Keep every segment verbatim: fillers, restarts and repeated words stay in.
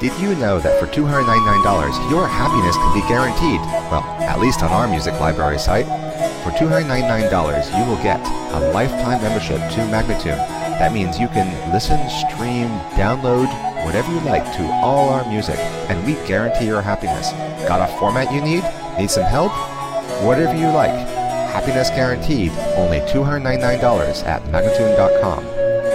Did you know that for two hundred ninety-nine dollars, your happiness can be guaranteed? Well, at least on our music library site. For two hundred ninety-nine dollars, you will get a lifetime membership to Magnatune. That means you can listen, stream, download, whatever you like to all our music, and we guarantee your happiness. Got a format you need? Need some help? Whatever you like. Happiness guaranteed. Only two hundred ninety-nine dollars at Magnatune dot com.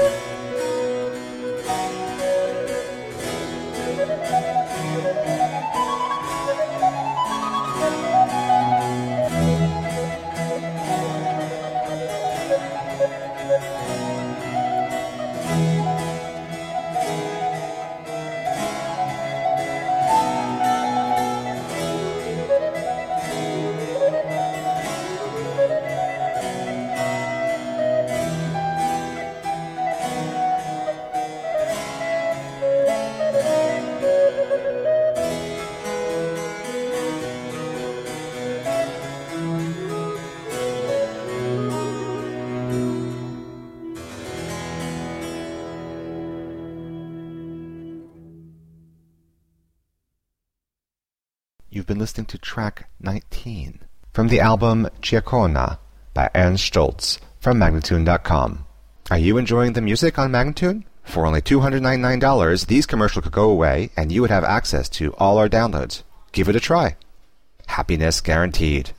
You've been listening to track nineteen from the album Giacona by Ernst Stolz from Magnatune dot com. Are you enjoying the music on Magnatune? For only two hundred ninety-nine dollars, these commercials could go away and you would have access to all our downloads. Give it a try. Happiness guaranteed.